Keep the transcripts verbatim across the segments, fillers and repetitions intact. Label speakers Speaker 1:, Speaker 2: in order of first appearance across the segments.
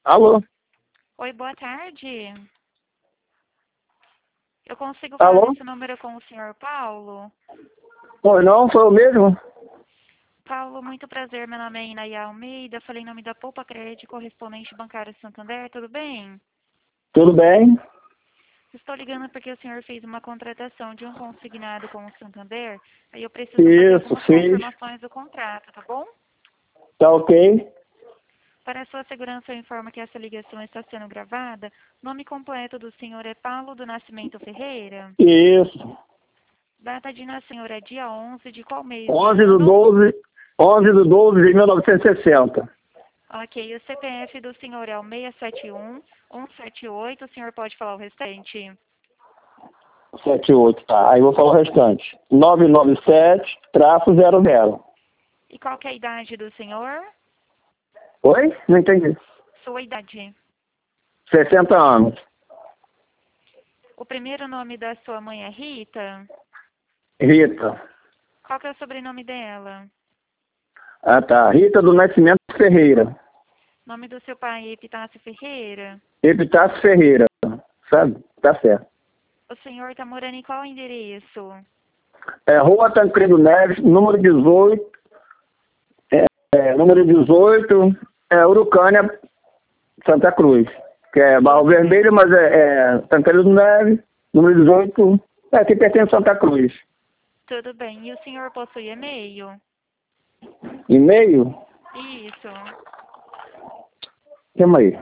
Speaker 1: Alô?
Speaker 2: Oi, boa tarde. Eu consigo falar
Speaker 1: Alô?
Speaker 2: esse número com o senhor Paulo?
Speaker 1: Oi, não, sou eu mesmo?
Speaker 2: Paulo, muito prazer. Meu nome é Inaia Almeida. Falei em nome da Poupa Crédito, correspondente bancário Santander. Tudo bem?
Speaker 1: Tudo bem?
Speaker 2: Estou ligando porque o senhor fez uma contratação de um consignado com o Santander. Aí eu preciso fazer
Speaker 1: Isso,
Speaker 2: algumas
Speaker 1: fiz.
Speaker 2: confirmações do contrato, tá bom?
Speaker 1: Tá ok?
Speaker 2: Para a sua segurança, eu informo que essa ligação está sendo gravada. Nome completo do senhor é Paulo do Nascimento Ferreira.
Speaker 1: Isso.
Speaker 2: Data de nascimento é dia onze de qual mês e
Speaker 1: onze do
Speaker 2: ano?
Speaker 1: doze, onze do doze de mil novecentos e sessenta.
Speaker 2: Ok, o C P F do senhor é o seis sete um, um sete oito. O senhor pode falar o restante?
Speaker 1: setenta e oito, tá. Aí vou falar o restante. novecentos e noventa e sete, traço zero zero.
Speaker 2: E qual que é a idade do senhor?
Speaker 1: Oi? Não entendi.
Speaker 2: Sua idade.
Speaker 1: sessenta anos.
Speaker 2: O primeiro nome da sua mãe é Rita?
Speaker 1: Rita.
Speaker 2: Qual que é o sobrenome dela?
Speaker 1: Ah, tá. Rita do Nascimento Ferreira.
Speaker 2: Nome do seu pai é Epitácio Ferreira?
Speaker 1: Epitácio Ferreira. Sabe? Tá certo.
Speaker 2: O senhor está morando em qual endereço?
Speaker 1: É Rua Tancredo Neves, número dezoito. É, é, número dezoito, é Urucânia, Santa Cruz. Que é Barro Vermelho, mas é, é Tancredo Neves, número dezoito. É, que pertence a Santa Cruz.
Speaker 2: Tudo bem. E o senhor possui e-mail?
Speaker 1: E-mail?
Speaker 2: Isso.
Speaker 1: Chama aí.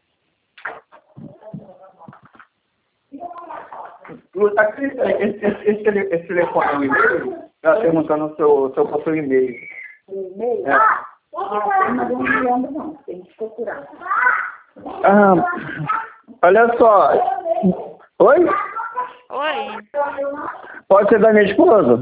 Speaker 1: Esse, esse, esse, tele- esse telefone é um e-mail? Ela perguntando se eu, se eu possui e-mail.
Speaker 3: E-mail?
Speaker 1: É.
Speaker 3: Ah, mas eu não lembro não, tem que procurar.
Speaker 1: Ah, olha só. Oi?
Speaker 2: Oi,
Speaker 1: Pode ser da minha esposa?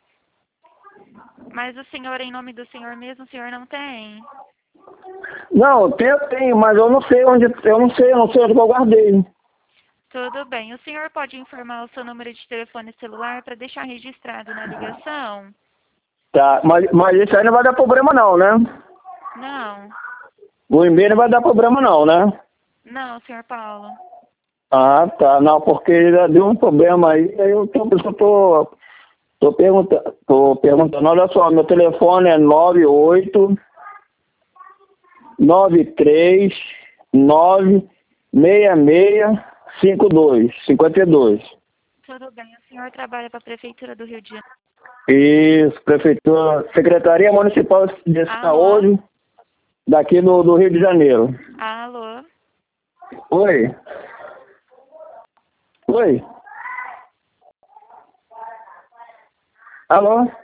Speaker 2: mas o senhor, em nome do senhor mesmo, o senhor não tem?
Speaker 1: Não, eu tenho, mas eu não sei onde. Eu não sei, eu não sei onde eu guardei.
Speaker 2: Tudo bem. O senhor pode informar o seu número de telefone celular para deixar registrado na ligação?
Speaker 1: Tá, mas, mas isso aí não vai dar problema não, né?
Speaker 2: Não.
Speaker 1: O e-mail não vai dar problema não, né?
Speaker 2: Não, senhor Paulo.
Speaker 1: Ah, tá. Não, porque já deu um problema aí, aí eu tô, eu tô, tô perguntando, tô perguntando, olha só, meu telefone é nove oito nove três nove seis seis cinco dois cinco dois.
Speaker 2: Tudo bem. O senhor trabalha para a Prefeitura do Rio de Janeiro?
Speaker 1: Isso, Prefeitura, Secretaria Municipal de
Speaker 2: Alô?
Speaker 1: Saúde daqui do, do Rio de Janeiro.
Speaker 2: Alô?
Speaker 1: Oi? Oi? Alô?